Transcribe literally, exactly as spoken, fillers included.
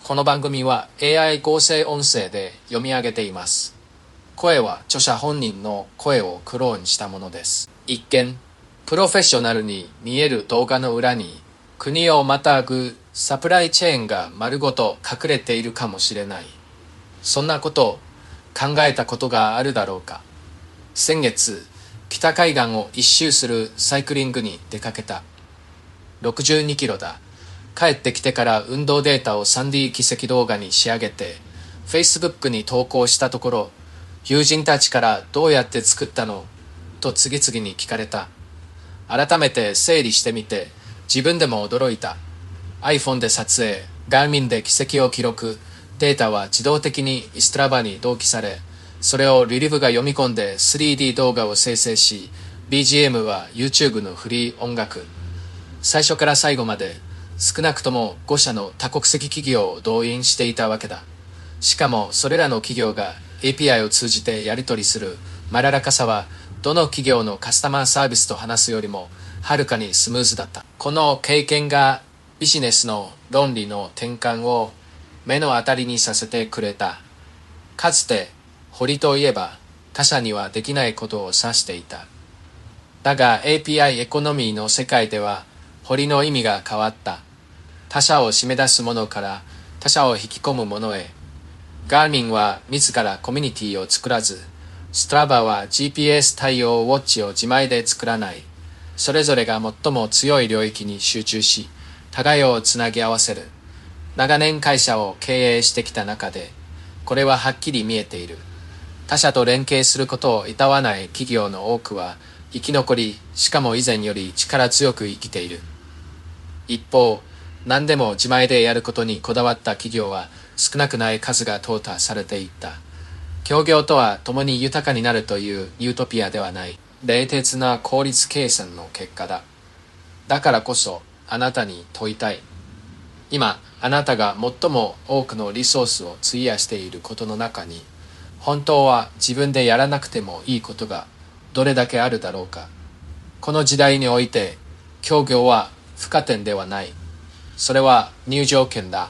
この番組は エーアイ 合成音声で読み上げています。声は著者本人の声をクローンしたものです。一見、プロフェッショナルに見える動画の裏に、国をまたぐサプライチェーンが丸ごと隠れているかもしれない。そんなことを考えたことがあるだろうか。先月、北海岸を一周するサイクリングに出かけた。ろくじゅうにキロだ。帰ってきてから運動データを スリーディー 軌跡動画に仕上げて Facebook に投稿したところ、友人たちからどうやって作ったのと次々に聞かれた。改めて整理してみて自分でも驚いた。 iPhone で撮影、Garmin で軌跡を記録、データは自動的に Strava に同期され、それをリリブが読み込んで スリーディー 動画を生成し、 ビージーエム は YouTube のフリー音楽。最初から最後まで少なくともご社の多国籍企業を動員していたわけだ。しかもそれらの企業が エーピーアイ を通じてやり取りするまららかさは、どの企業のカスタマーサービスと話すよりもはるかにスムーズだった。この経験がビジネスの論理の転換を目の当たりにさせてくれた。かつて堀といえば他社にはできないことを指していた。だが エーピーアイ エコノミーの世界では堀の意味が変わった。他者を締め出すものから他者を引き込むものへ。ガーミンは自らコミュニティを作らず、ストラバは ジーピーエス 対応ウォッチを自前で作らない。それぞれが最も強い領域に集中し、互いをつなぎ合わせる。長年会社を経営してきた中で、これははっきり見えている。他社と連携することを厭わない企業の多くは生き残り、しかも以前より力強く生きている。一方、何でも自前でやることにこだわった企業は少なくない数が淘汰されていった。協業とは共に豊かになるというユートピアではない。冷徹な効率計算の結果だ。だからこそあなたに問いたい。今、あなたが最も多くのリソースを費やしていることの中に、本当は自分でやらなくてもいいことがどれだけあるだろうか。この時代において、協業は不可点ではない。それは入場券だ。